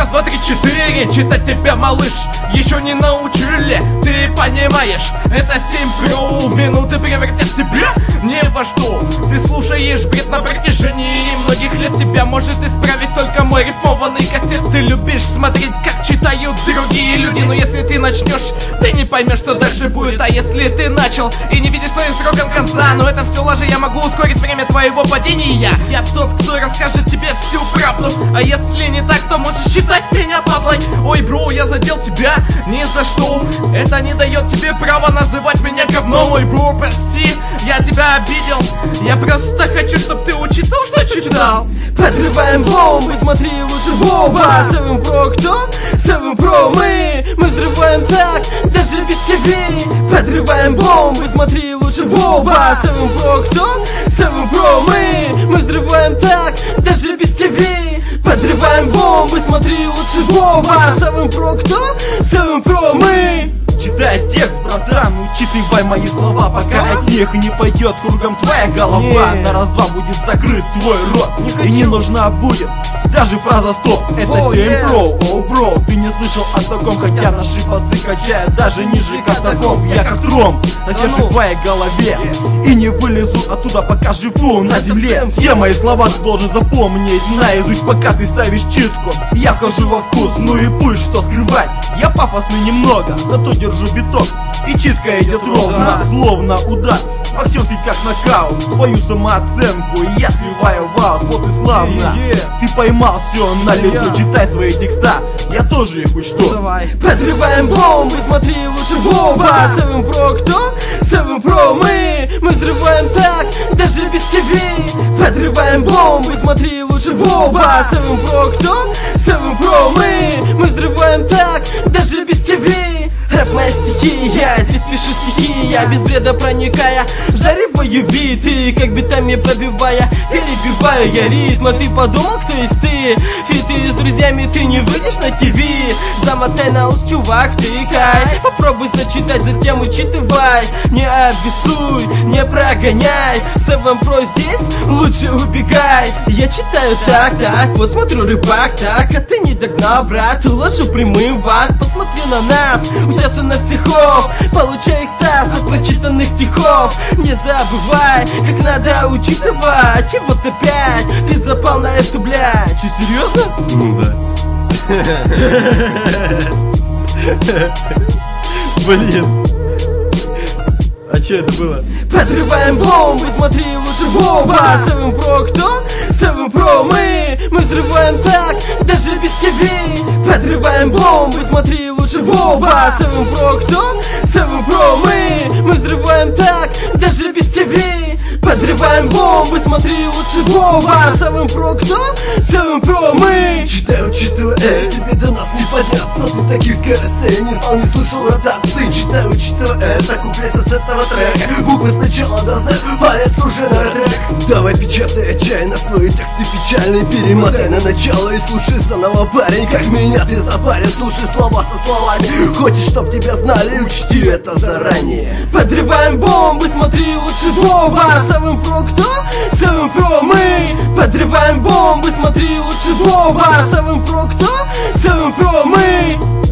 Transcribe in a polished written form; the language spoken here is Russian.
Раз, два, три, четыре. Читать тебя, малыш, еще не научили. Ты понимаешь, это 7 Pro. В минуты превратят тебя не во что. Ты слушаешь бред на протяжении многих лет. Тебя может исправить только мой рифмованный кастет. Ты любишь смотреть, как читают другие люди, но если ты начнешь, ты не поймешь, что дальше будет. А если ты начал и не видишь своим строкам конца, но это все лажа, я могу ускорить время твоего падения. Я тот, кто расскажет тебе всю правду. А если не так, то можешь считать меня падлой. Ой, бро, я задел тебя ни за что. Это не дает тебе права называть меня говном. Ой, бро, прости, я тебя обидел. Я просто хочу, чтобы ты учитал, что читал. Подрываем бомбы, смотри лучше в оба. 7 Pro кто? 7 Pro мы взрываем так, даже без ТВ. Подрываем бомбы, смотри лучше в оба. 7 Pro кто? 7 Pro мы взрываем так, даже без ТВ. Подрываем бомбы, смотри лучше в оба. 7 Pro кто? 7 Pro мы. Читай текст, братан, учитывай мои слова, пока от них не пойдет кругом твоя голова. На раз-два будет закрыт твой рот, и не нужна будет даже фраза стоп. Это 7 Pro, о, бро, ты не слышал о таком, хотя наши басы качают даже ниже катакомб. Я как тромб, засевший в твоей голове, и не вылезу оттуда, пока живу на земле. Все мои слова ты должен запомнить наизусть, пока ты ставишь читку. Я вхожу во вкус, ну и пусть, что скрывать. Я пафосный немного, зато держу биток, и читка идет ровно, словно удар. Боксерский как нокаут, свою самооценку я сливаю в аут. Вот и славно, ты поймал все на лету, читай свои текста, я тоже их учту. Подрываем бомбы, смотри лучше в оба. 7 Pro кто? 7 Pro мы взрываем так, даже без ТВ. Подрываем бомбы, смотри лучше в оба. 7 Pro кто? 7 Pro мы взрываем так, даже без ТВ. Рэп моя стихия, здесь пишу стихи, я без бреда проникая, вжариваю биты, как битами пробивая, перебиваю я ритм. А ты подумал, кто есть ты? Фиты с друзьями ты не выйдешь на ТВ. Замотай на ус, чувак, втыкай, попробуй зачитать, затем учитывай. Не обессуй, не прогоняй, 7 Pro здесь, лучше убегай. Я читаю так, вот смотрю рыбак, так, а ты не догнал, брат, лучше прямым в ад. Посмотри на нас, участвуй на стихов, получай экстаз от прочитанных стихов. Не забывай, как надо учитывать. И вот опять ты запал на эту, блядь. Че, серьезно? Ну да. Блин. А че это было? Подрываем бомбы, смотри лучше в оба. 7 Pro кто? 7 Pro мы взрываем так, даже без ТВ. Подрываем бомбы, смотри лучше в оба. 7 Pro кто? 7 Pro мы взрываем так, даже без ТВ. Подрываем бомбы, смотри лучше в оба. 7 Pro кто? 7 Pro мы. Читай, учитывая, тебе до нас не подняться. Ты таких скоростей не знал, не слышал ротации. Читай, учитывая, это куплеты с этого трека. Буквы сначала до Z, палец уже на трек. Давай печатай отчаянно свои тексты печальные, перемотай на начало и слушай заново, парень. Как меня ты запарен, слушай слова со словами. Хочешь, чтоб тебя знали, учти это заранее. Подрываем бомбы, смотри лучше в оба. 7 Pro кто? 7 Pro мы подрываем бомбы, смотри лучше в оба. 7 Pro кто? 7 Pro мы.